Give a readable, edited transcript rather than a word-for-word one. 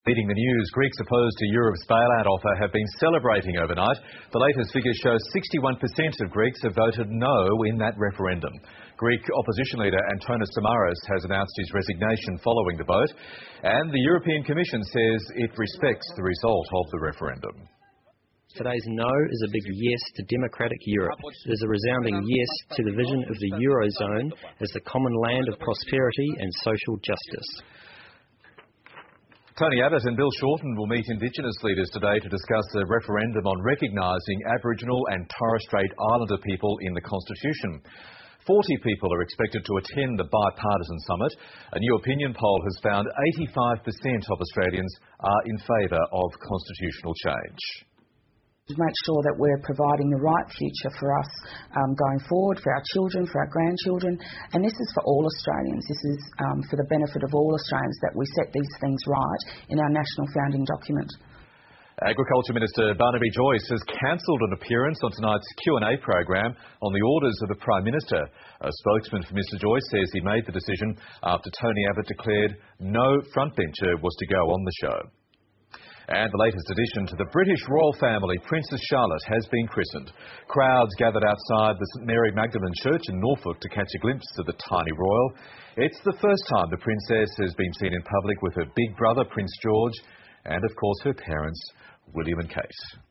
Leading the news, Greeks opposed to Europe's bailout offer have been celebrating overnight. The latest figures show 61% of Greeks have voted no in that referendum. Greek opposition leader Antonis Samaras has announced his resignation following the vote, and the European Commission says it respects the result of the referendum. Today's no is a big yes to democratic Europe. It is a resounding yes to the vision of the Eurozone as the common land of prosperity and social justice. Tony Abbott and Bill Shorten will meet Indigenous leaders today to discuss a referendum on recognising Aboriginal and Torres Strait Islander people in the Constitution. 40 people are expected to attend the bipartisan summit. A new opinion poll has found 85% of Australians are in favour of constitutional change. To make sure that we're providing the right future for us going forward, for our children, for our grandchildren, and this is for all Australians. This is for the benefit of all Australians that we set these things right in our national founding document. Agriculture Minister Barnaby Joyce has cancelled an appearance on tonight's Q&A program on the orders of the Prime Minister. A spokesman for Mr Joyce says he made the decision after Tony Abbott declared no frontbencher was to go on the show. And the latest addition to the British royal family, Princess Charlotte, has been christened. Crowds gathered outside the St Mary Magdalene Church in Norfolk to catch a glimpse of the tiny royal. It's the first time the princess has been seen in public with her big brother, Prince George, and of course her parents, William and Kate.